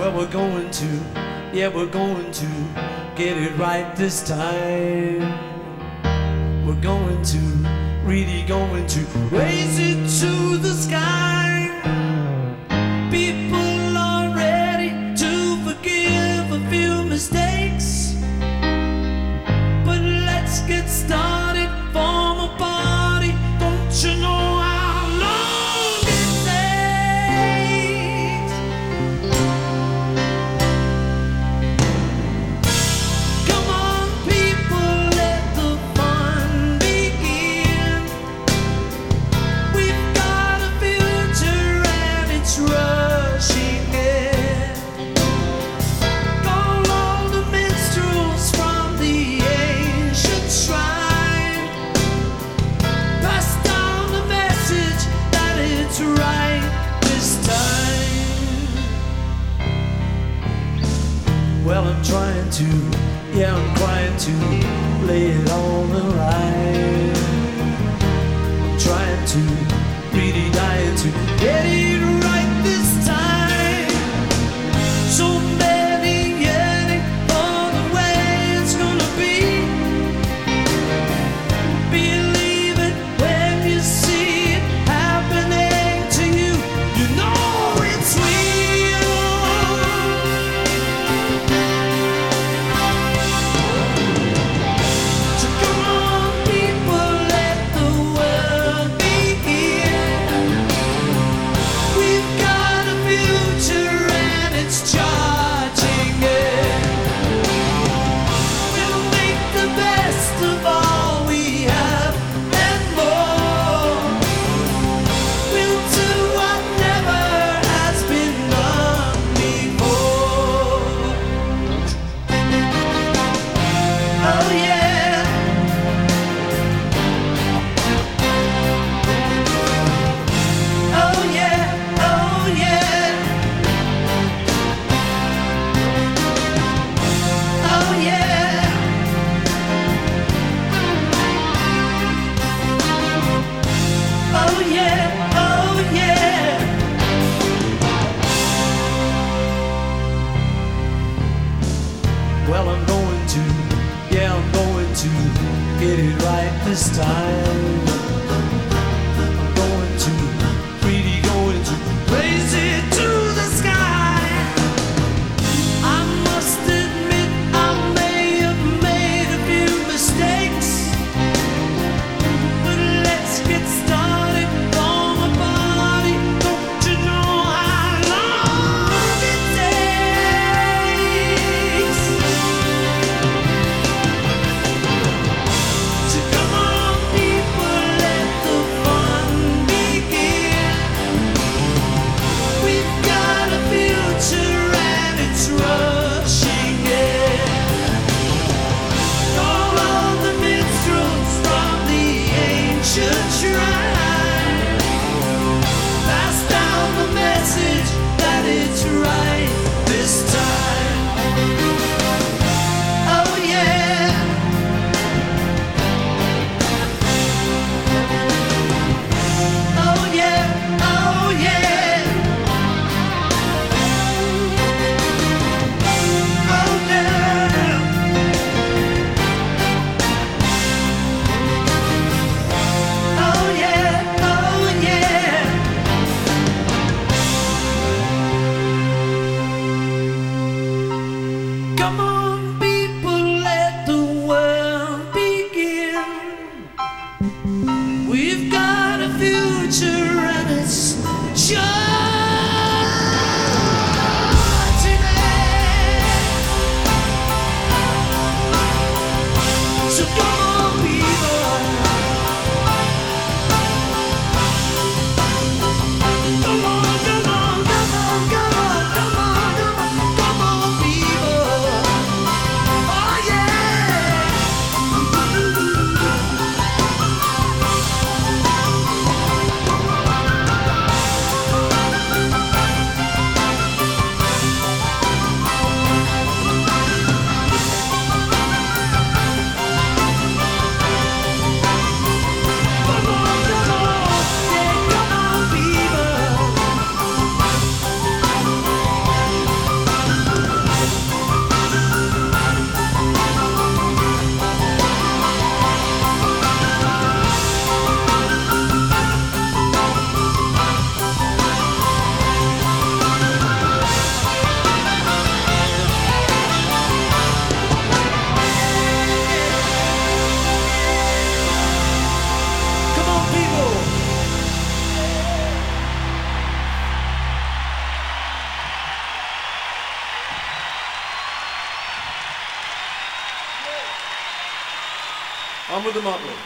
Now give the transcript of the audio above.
Well, we're going to get it right this time. We're going to, really going to raise it to the sky. People are ready to forgive a few mistakes, but let's get started, form a party. Don't you know how long it takes? Come on, people, let the fun begin. We've got a future and it's rushing in. Call all the minstrels from the ancient shrine. Pass down the message that it's right this time. Well, I'm trying to, yeah, I'm trying to lay it on the line. I'm trying to, really dying to get it right this time. So many yearning for the way it's gonna be. Believe it when you see it happening to you. You know it's real. So come on, people. On with the Motley.